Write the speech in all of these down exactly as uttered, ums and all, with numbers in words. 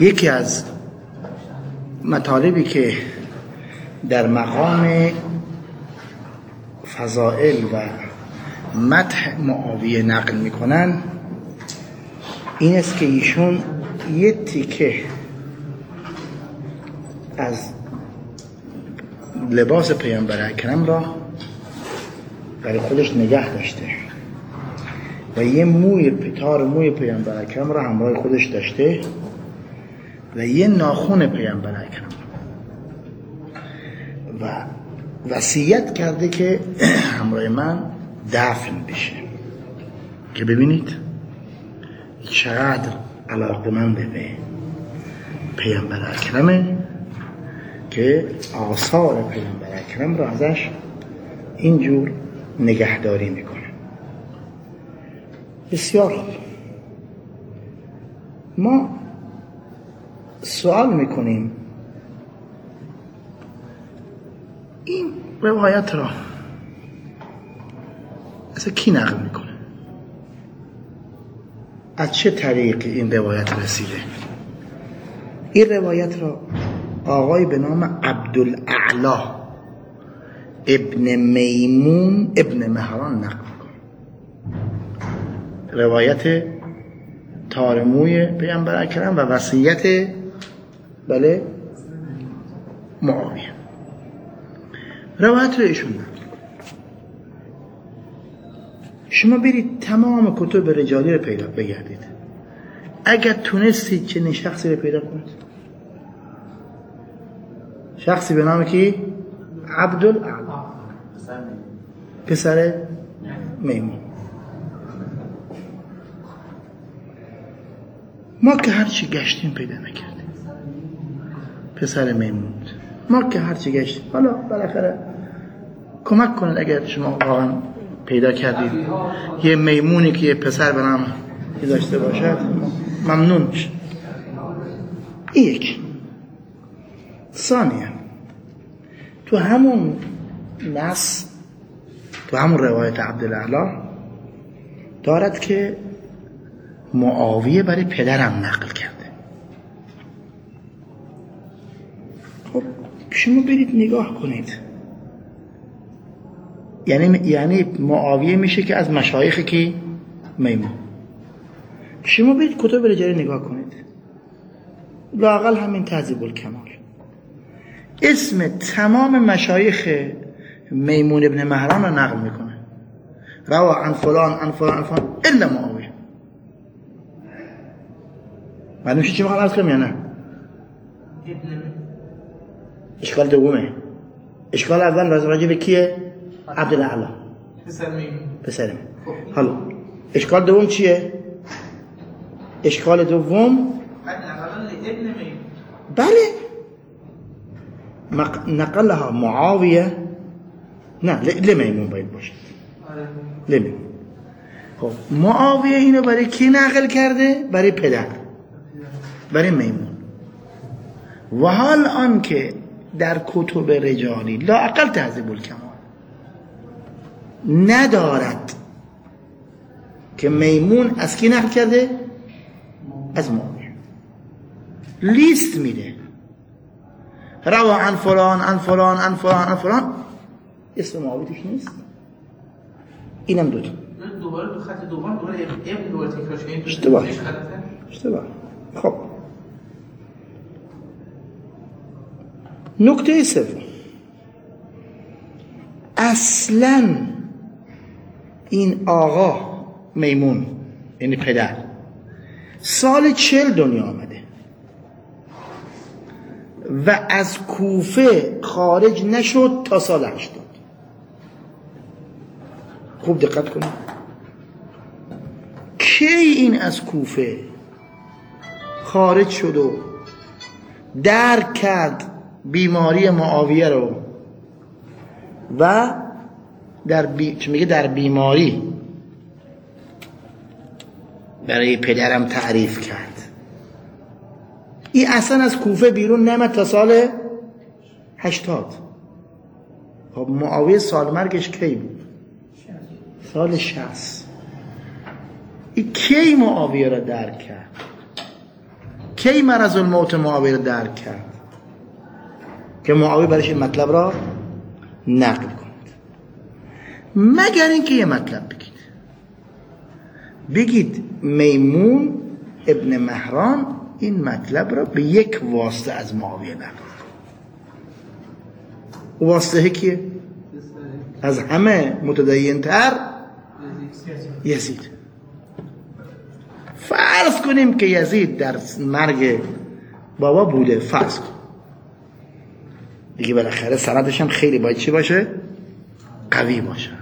یکی از مطالبی که در مقام فضائل و مدح معاویه نقل میکنن این است که ایشون یه تیکه از لباس پیامبر اکرم را برای خودش نگه داشته و یه موی پتار موی پیامبر اکرم را همراه خودش داشته و یه ناخن پیامبر اکرم و وصیت کرده که همراه من دفن بشه. که ببینید چقدر علاقه‌مند به پیامبر اکرمه که آثار پیامبر اکرم را ازش اینجور نگهداری میکنه. بسیار خوب. ما سوال میکنیم این روایت را اصلا کی نقل میکنه؟ از چه طریق این روایت رسیده؟ این روایت را آقای به نام عبدالاعلی ابن میمون ابن مهران نقل میکنه. روایت تارموی پیامبر اکرم و وصیت بله معاویه. روایت رو ایشون نقل. شما برید تمام کتب رجالی رو پیدا بگردید، اگر تونستید چنین شخصی رو پیدا کنید، شخصی به نام کی؟ عبدالاعلی پسر میمون. ما که هرچی گشتیم پیدا نکردیم. پسر میمون ما که هرچی گشتیم، حالا بالاخره کمک کنید اگر شما واقعا پیدا کردید یه میمونی که یه پسر به نام داشته باشد ممنون میشه. این یک. ثانیه تو همون نص تو همون روایت عبدالاعلی دارد که معاویه برای پدرم نقل کرده. خب شما برید نگاه کنید، یعنی یعنی معاویه میشه که از مشایخ کی؟ میمون. شما برید کتب رجالی نگاه کنید، لااقل همین تهذیب الکمال اسم تمام مشایخ میمون ابن مهران رو نقل میکنه، روا عن فلان عن فلان عن فلان الا معاویه. معلوم شد چی میخوام عرض کنم یا نه؟ اشکال دومه. اشکال اول راجع به کیه؟ عبدالاعلی پسر میمون. پسر میمون. حالا اشکال دوم چیه؟ اشکال دوم بله نقلها معاویه نه لمیمون باید باشد. لمیمون. خب معاویه اینو برای کی نقل کرده؟ برای پدر، برای میمون. و حال آن که در کتب رجالی لااقل تهذیب الکمال ندارد که میمون از کی نقل کرده؟ از معاویه. لیست میده روا عن فلان عن فلان عن فلان عن فلان، اسم معاویه توش نیست. اینم دوتا دوباره تو خط دوم دوباره ابن دوباره تکرار شد. اشتباه اشتباه. خب نکته سوم، اصلا این آقا میمون یعنی پدر سال چل دنیا آمده و از کوفه خارج نشد تا سال هشتاد. خوب دقت کنید کی این از کوفه خارج شد و درک کرد بیماری معاویه رو و در بی... چه میگه در بیماری برای پدرم تعریف کرد. این اصلا از کوفه بیرون نمد تا سال هشتاد. خب معاویه سال مرگش کی بود؟ سال شصت. این کی معاویه را درک کرد؟ کی مرض الموت معاویه رو درک کرد که معاویه برایش این مطلب را نقل کند؟ مگر اینکه یه مطلب بگید بگید میمون ابن مهران این مطلب را به یک واسطه از معاویه نقل کرد. واسطه کیه؟ از همه متدین تر یزید. فرض کنیم که یزید در مرگ بابا بوده، فرض کن دیگه، بالاخره سندش هم خیلی باید چی باشه؟ قوی باشد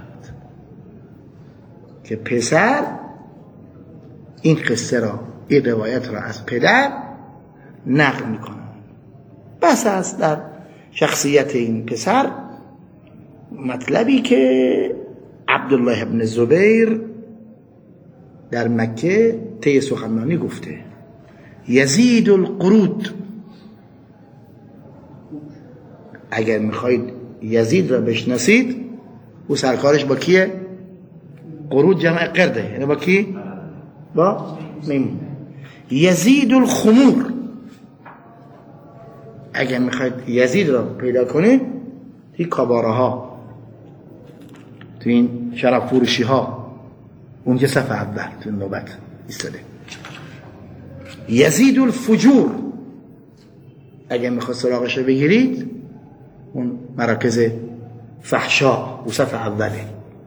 که پسر این قصه را، این روایت را از پدر نقل میکنه. بس است در شخصیت این پسر مطلبی که عبدالله ابن زبیر در مکه طی سخنرانی گفته یزید القرود. اگر میخواید یزید را بشناسید او سرکارش با کیه؟ قرود جمع قرده، یعنی با کی؟ با میمون. یزید الخمور. اگر میخواید یزید را پیدا کنید توی کاباره ها، توی این شراب فروشی ها، اونجا صف اول تو نوبت ایستاده. یزید الفجور. اگر میخواید سراغش رو بگیرید اون مراکز فحشا و صف اوله.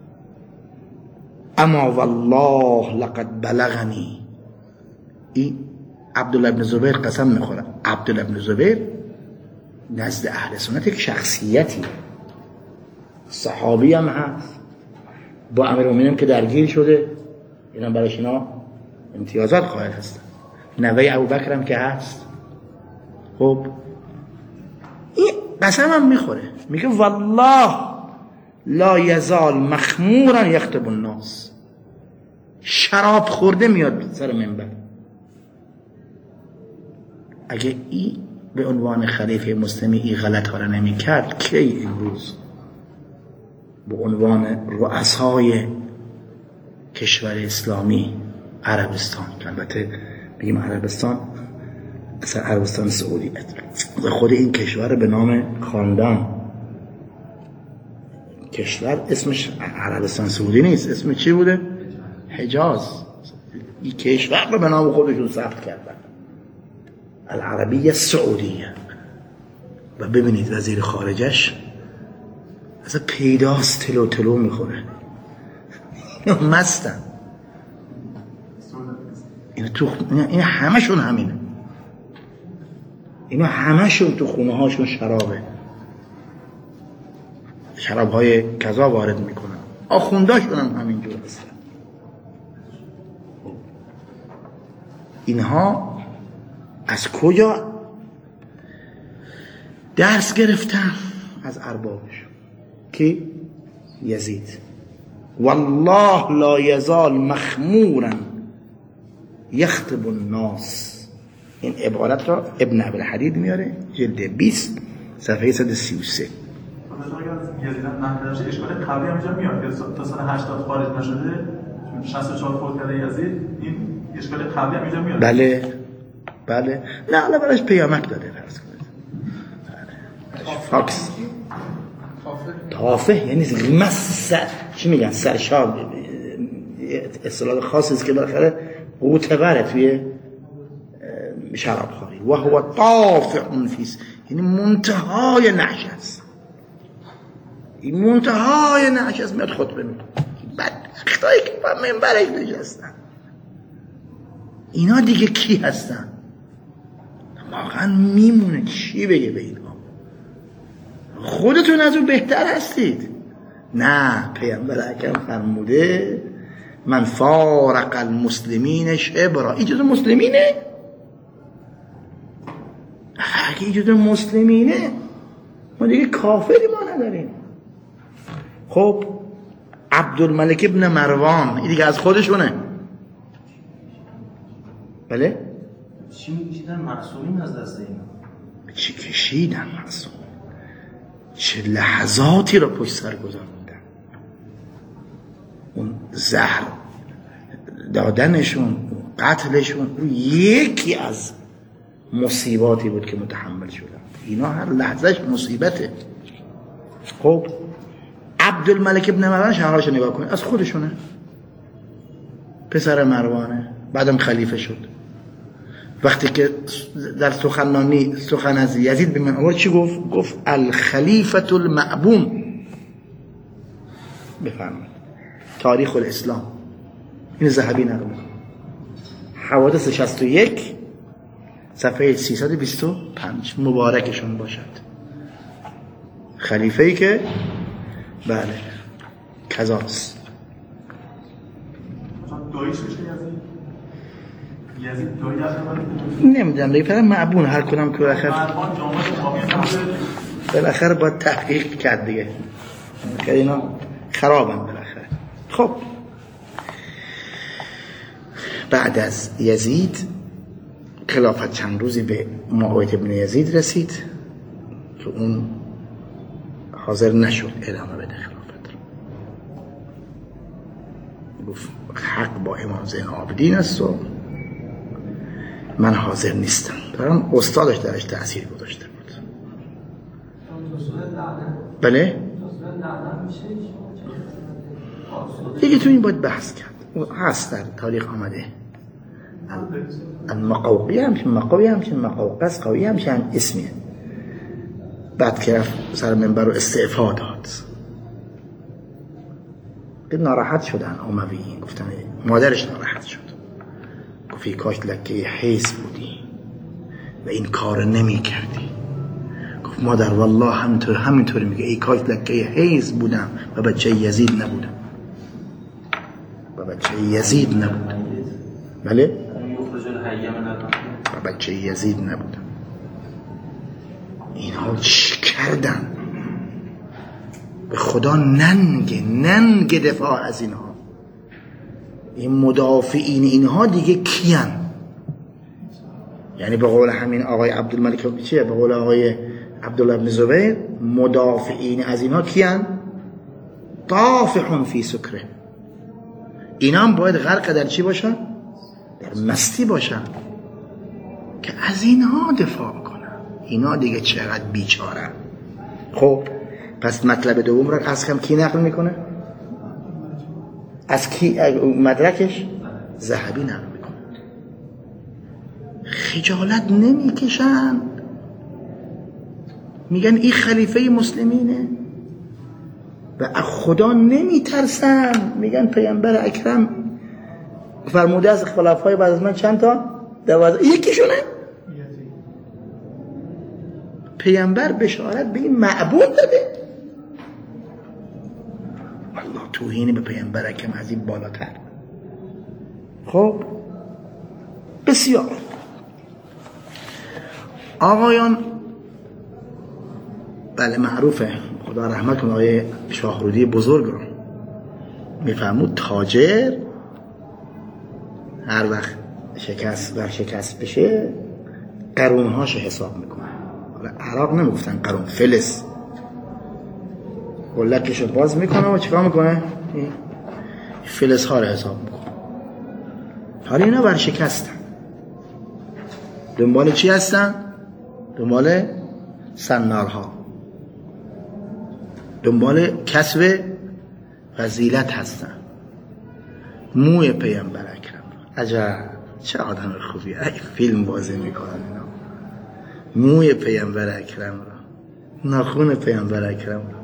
اما والله لقد بلغنی. این عبدالله ابن زبیر قسم میخوره. عبدالله ابن زبیر نزد اهل سنت یک شخصیتی، صحابی هم هست، با امیرالمومنین که درگیر شده، اینا برایش اینا امتیازات قائل هستن. نوه ابوبکر هم که هست. خب این قسم هم میخوره، میگه والله لا یزال مخمورا یخطب الناس. شراب خورده میاد سر منبر. اگه ای به عنوان خلیفه مسلمی این غلط ها را نمی کرد، کی امروز به عنوان رؤسای کشور اسلامی عربستان، که البته بگیم عربستان اصلا عربستان سعودی و خود این کشور به نام خاندان کشور اسمش عربستان سعودی نیست، اسم چی بوده؟ حجاز. این کشور رو به نام خودشون ثبت کردن، العربیه سعودیه. و ببینید وزیر خارجش اصلا پیداست تلو تلو میخوره. اینا مستن، اینا تو اینا همشون همینه، اینا همشون تو خونه هاشون شرابه، شراب های کذا وارد میکنن. آخونداشون هم همینجور هستن. اینها از کجا درس گرفتن؟ از اربابش که یزید. والله لا یزال مخمورا یخطب الناس. این عبارت را ابن ابوالحدید میاره، جلد بیست صفحه صد و سی و سه. یزید مهدویش اشکال قبلی هم اینجا میاد که تا سال هشتاد خارج نشده، شصت و چهار فوت کرده یزید. این اشکال قبلی هم اینجا میاد. بله بله. نه حالا براش پیامک داده فرض کنید. فاکس تافه یعنی مس، چی میگن، سرشار، اصطلاح خاصی است که بالاخره قوتوره توی شراب خوری. و هو طافع فیس، یعنی منتهای نعش است. این منتهای نعش است. میاد خطبه میکنه، بعد اختایی که با منبرش نشستن. اینا دیگه کی هستن؟ واقعا میمونه چی بگه به اینا؟ خودتون از اون بهتر هستید. نه، پیامبر اکرم فرموده من فارق المسلمین شبرا. این جزء مسلمینه؟ اگه این جزء مسلمینه ما دیگه کافری ما نداریم. خب عبدالملک ابن مروان این دیگه از خودشونه. بله؟ چی میکشیدن معصومین از دست اینا؟ چی کشیدن معصوم؟ چه لحظاتی را پشت سر گذاروندن. اون زهر دادنشون، قتلشون، اون یکی از مصیباتی بود که متحمل شدن. اینا هر لحظهش مصیبته. خب عبدالملک ابن مروان شهرهاشو نگاه کنید، از خودشونه، پسر مروانه، بعدم خلیفه شد. وقتی که در سخنرانی سخن از یزید به من آورد چی گفت؟ گفت الخلیفة المأبون. بفرمایید تاریخ الاسلام، این ذهبی نقل میکنه، حوادث شصت و یک صفحه سیصد و بیست و پنج. مبارکشون باشد خلیفه‌ای که بله کذاست. داییش میشه یزید؟ یزید دایی عبدالملک؟ نمیدونم دیگه، پدر معبون هر کنم که بالاخره مروان جامعه امامی بالاخره باید تحقیق کرد دیگه، که اینا خرابن بالاخره. خب بعد از یزید خلافت چند روزی به معاویه ابن یزید رسید که اون حاضر نشد ادامه بده خلافت رو. گفت حق با امام زین العابدین است و من حاضر نیستم. دارم استادش درش تأثیر گذاشته بود. بله دیگه تو این باید بحث کرد، هست در تاریخ آمده. المقوقی همچین مقوی همچین مقوقس قوی همچین اسمیه. بعد که رفت سر منبر رو استعفا داد، ناراحت شدن امویین، گفتن مادرش ناراحت شد، گفت ای کاش لکه حیث بودی و این کار نمی کردی. گفت مادر والله همینطور همینطوری میگه ای کاش لکه حیث بودم و بچه یزید نبودم و بچه یزید نبودم. بله و بچه یزید نبودم. اینها چی کردن؟ به خدا ننگ ننگ دفاع از اینها. این مدافعین اینها دیگه کیان؟ یعنی به قول همین آقای عبدالملک چیه؟ به قول آقای عبدالله بن زبیر مدافعین از اینها کیان؟ طافحون فی سکره. اینا هم باید غرق در چی باشن؟ در مستی باشن که از اینها دفاع کنن. اینا دیگه چقدر بیچارن. خب پس مطلب دوم را از کم کی نقل میکنه؟ از کی مدرکش؟ ذهبی نقل میکنه. خجالت نمیکشن، میگن این خلیفه مسلمینه و از خدا نمیترسن. میگن پیامبر اکرم فرموده از خلفای بعد از من چند تا؟ دوازده. یکیشونه پیامبر بشارت به این معبود داده. والله توهینی به پیامبر اکرم از این بالاتر. خب بسیار آقایان، بله معروفه، خدا رحمت کنه، آقای شاهرودی بزرگ رو میفرمود تاجر هر وقت شکست بر شکست بشه قرونهاشو حساب میکنه. حالا عراق نمیگفتن قرون، فلس. گلکشو باز میکنه و چیکار میکنه؟ فلس ها رو حساب میکنه. حالا اینا بر شکستن، دنبال چی هستن؟ دنبال سنارها، دنبال کسب فضیلت هستن. موی پیامبر اکرم، عجب چه آدم خوبی، ای فیلم بازی میکنن اینا. موی پیامبر اکرم را، ناخون پیامبر اکرم را.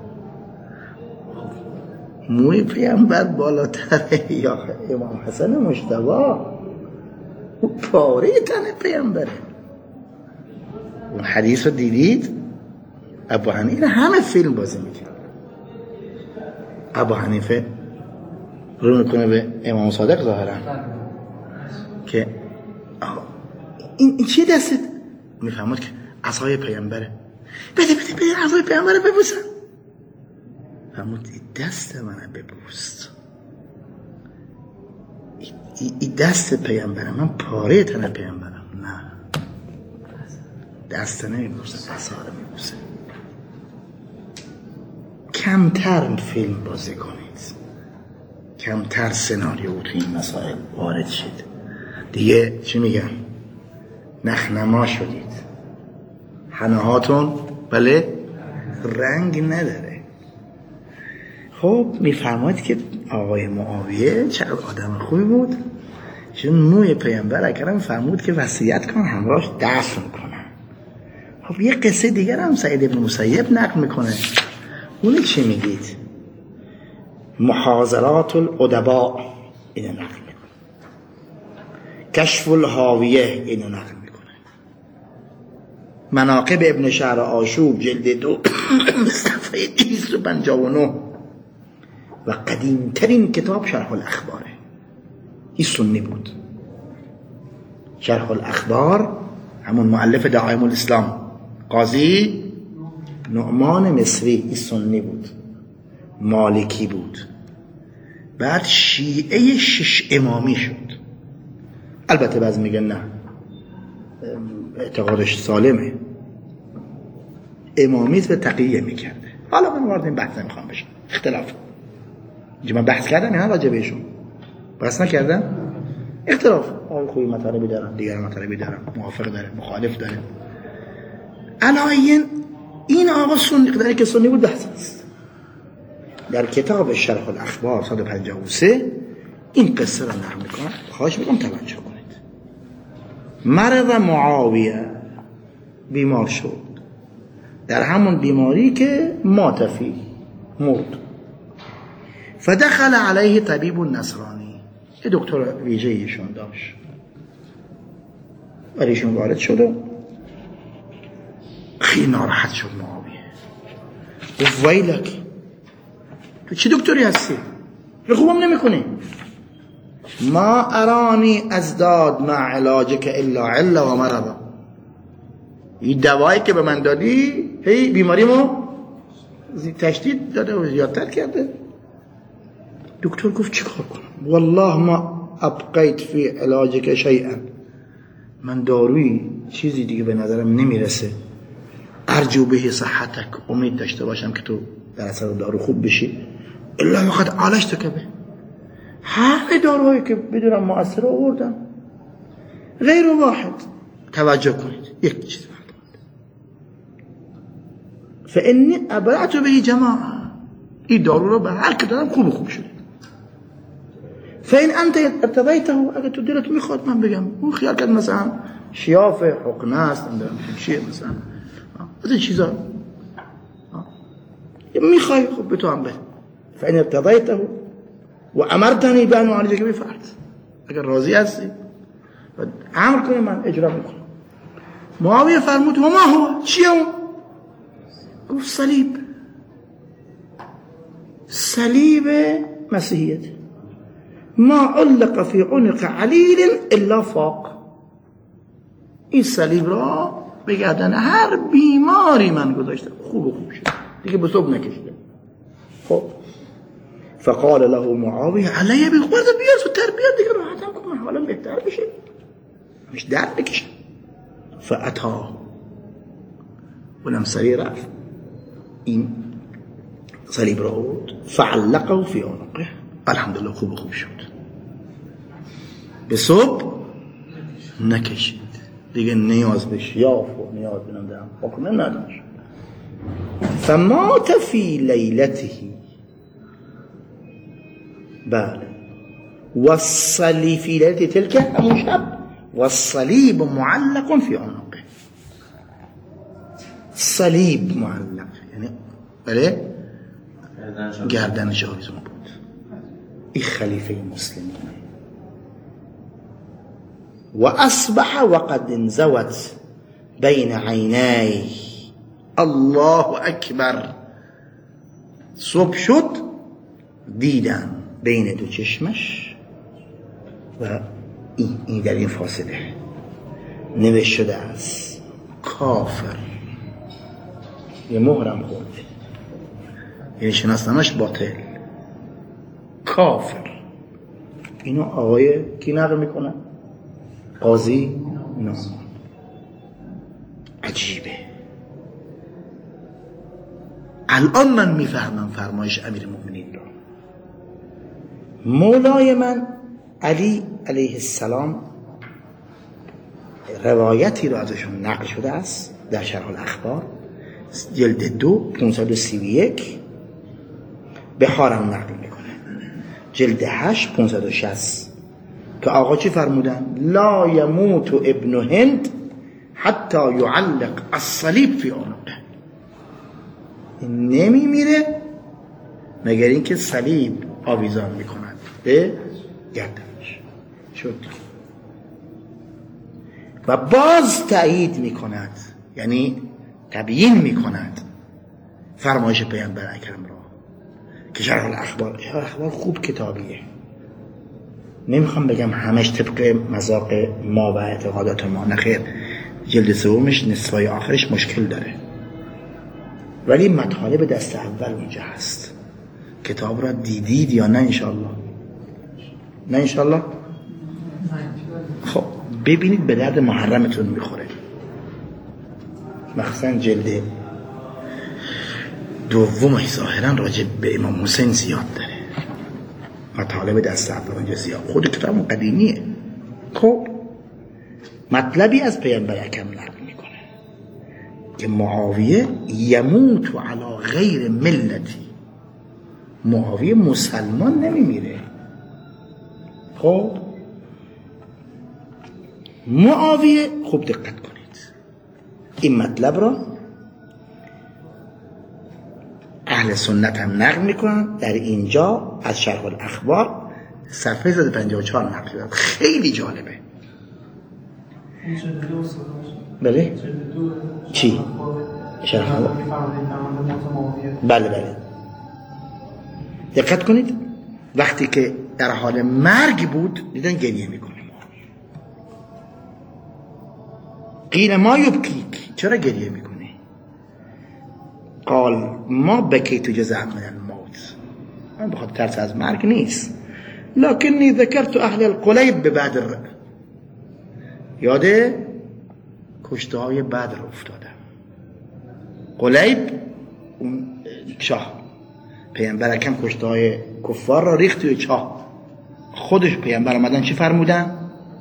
موی پیامبر بالاتره یا امام حسن مجتبی، او پاره تن پیامبره. اون حدیث رو دیدید؟ ابو حنیفه همه فیلم بازی میکنه. ابو حنیفه رو میکنه به امام صادق ظاهرا که این, این چی دستت؟ میفهمد که عصای پیامبره. بده بده بده عصای پیامبره ببوسن. فرمود دست منه ببوست. این دست پیامبره، من پاره تن پیامبرم. نه دست نمیبوسه، عصا رو میبوسه. کمتر فیلم بازی کنید، کمتر سناریو تو این مسائل وارد شید. دیگه چی میگن؟ نخنما شدید، حناهاتون بله رنگ نداره. خب میفرماید که آقای معاویه چقدر آدم خوبی بود، چون موی پیامبر اکرم فرمود که وصیت کن همراهش دفن کنن. خب یه قصه دیگر هم سعید ابن مسیب نقل میکنه، اون چی میگید؟ محاضرات الادباء اینو نقل میکنه، کشف الهاویه اینو نقل میکنه، مناقب ابن شهر آشوب جلد دو صفحه دویست و پنجاه و نه و قدیمترین کتاب شرح الاخباره. این سنی بود. شرح الاخبار همون مؤلف دعایم الاسلام قاضی نعمان مصری، این سنی بود، مالکی بود، بعد شیعه شش امامی شد. البته بعضی میگن نه اعتقادش سالمه، امامیت به تقیه میکرده. حالا من وارد این بحث نمیخوام بشم، اختلاف اینجا من بحث کردم یا راجع بهشون بحث نکردم، اختلاف آقای خوبی مطالبی دارن، دیگر مطالبی دارن، موافق داره، مخالف داره. علایین این آقا سنی قدری که سنی بود بحث است. در کتاب شرح الاخبار صد و پنجاه و سه این قصه را نقل میکنم، خواهش میکنم توجه کنید. مرض معاویه، بیمار شد، در همون بیماری که مات فی، مرد. فدخل علیه طبیب نصرانی، یه دکتر ویژه ایشون داشت، ولی ایشون وارد شد و خیلی ناراحت شد معاویه، گفت ویلک، تو چه دکتری هستی؟ خوبم نمی کنی؟ ما ارانی ازداد مع علاجک الا علا و مرضا، این دوایی که به من دادی هی بیماریمو تشدید داده و زیادتر کرده. دکتر گفت چه کار کنم؟ والله ما ابقیت فی علاجک شیئا، من داروی چیزی دیگه به نظرم نمیرسه، ارجو به صحتک، امید داشته باشم که تو در اثر دارو خوب بشی، الا وقد عالجتک به، همه داروهایی که بدونم مؤثر آوردم غیر واحد. توجه کنید، یک چیز من فانی ابرعت به جماعه، این دارو رو به هر که دارم خوب خوب شده. فین انت ارتضیته، اگه تو دلت میخواد من بگم، اون خیال کرد مثلا شیافه حقنه است اندرم چیه مثلا از این چیزا میخوای خب به تو هم بده. فین ارتضیته و امرتنی بان اعالجک به فعلت، اگر راضی هستی و امر کنی من اجرا میکنم. معاویه فرمود و ما هو، چیه اون؟ گفت صلیب، صلیب مسیحیت. ما علق فی عنق علیل الا فاق، این صلیب را به گردن هر بیماری من گذاشتم، خوب و خوب شد دیگه، به صبح نکشیدم. خب فقال له معاویه علیه بگو برده بیار زودتر بیار دیگه، راحتم کنم حالا بهتر بشه، مش درد بکشم. فاتا، اونم سریع رفت این صلیب را بود، فعلقه فی عنقه، الحمدلله خوب خوب شد، به صبح نکشید دیگه، نیاز به شیاف و نیاز به نمیدونم حکمه نداشت. فمات فی لیلته، بله، والصلیب فی لیلته تلک، همون شب، والصلیب معلق فی عنقه، صلیب معلق یعنی بله گردنش آویزون بود. این خلیفه مسلمانه. و اصبح وقد انزوت بین عینیه، الله اکبر، صبح شد دیدن بین دو چشمش و این, این در این فاصله نوشته شده است کافر، یه مهرم خورده، یعنی شناسنامش باطل، کافر. اینو آقای کی نقل میکنه؟ قاضی نعمان. عجیبه. الان من میفهمم فرمایش امیر المؤمنین را. مولای من علی علیه السلام روایتی را ازشون نقل شده است در شرح الاخبار جلد دو پانصد و سی و یک بخارم نقل میکنه، جلد هشت پانصد و شصت، که آقا چی فرمودن؟ لا یموت ابن هند حتی یعلق الصلیب فی عنقه. نمی میره مگر اینکه صلیب آویزان میکند به گردنش. شد و باز تأیید میکند، یعنی تبیین میکند فرمایش پیامبر اکرم را که شرح الاخبار. شرح الاخبار خوب کتابیه، نمیخوام بگم همش طبق مذاق ما و اعتقادات ما، نخیر، جلد سومش نصفای آخرش مشکل داره، ولی مطالب دست اول اونجا هست. کتاب را دیدید یا نه؟ انشالله نه انشالله. خب ببینید به درد محرمتون میخوره، مخصوصا جلد دومش ظاهرا راجع به امام حسین زیاد داره، مطالب دست اول اونجا زیاد، خود کتاب قدیمیه. خب مطلبی از پیامبر اکرم نقل میکنه که معاویه یموت علی غیر ملتی، معاویه مسلمان نمیمیره. خب معاویه خوب دقت کنید، این مطلب را اهل سنت هم نقل میکنن. در اینجا از شرح الاخبار صفحه صد و پنجاه و چهار نقل شده، خیلی جالبه. بله چی؟ شرح الاخبار. بله بله دقت کنید، وقتی که در حال مرگ بود دیدن گریه میکنه. قیل ما یبکیک، چرا گریه میکنی؟ قال ما بکیت جزاء من الموت، من بخاطر ترس از مرگ نیست، لکنی ذکرت اهل القلیب ببدر، یاده کشته های بدر افتادم. قلیب اون چاه، پیامبر اکرم کشته های کفار را ریخت توی چاه. خودش پیامبر آمدن چی فرمودن؟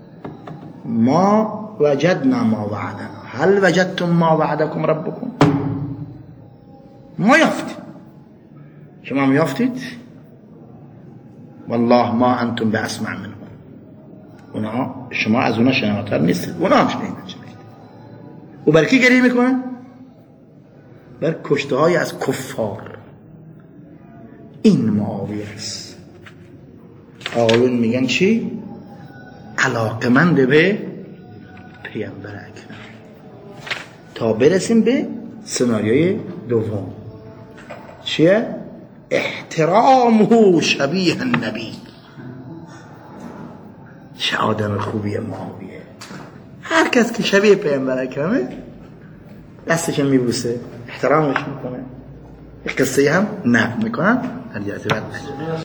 ما وجدنا ما وعدنا، هل وجدتم ما وعدکم ربکم؟ ما یافتید، شما هم یافتید؟ والله ما انتم باسمع منهم، اونا شما از اونا شنواتر نیستید، اونا هم شنیدن. و بر کی گریه میکنن؟ بر کشته های از کفار. این معاویه است. آقایون میگن چی؟ علاقمند به پیامبر اکرم. تا برسیم به سناریوی دوم، چیه؟ احترامه شبیه النبی. چه آدم خوبیه معاویه، هر کس که شبیه پیامبر اکرمه دستش میبوسه، احترامش میکنه. قصه هم نقل میکنن در جهت بعد.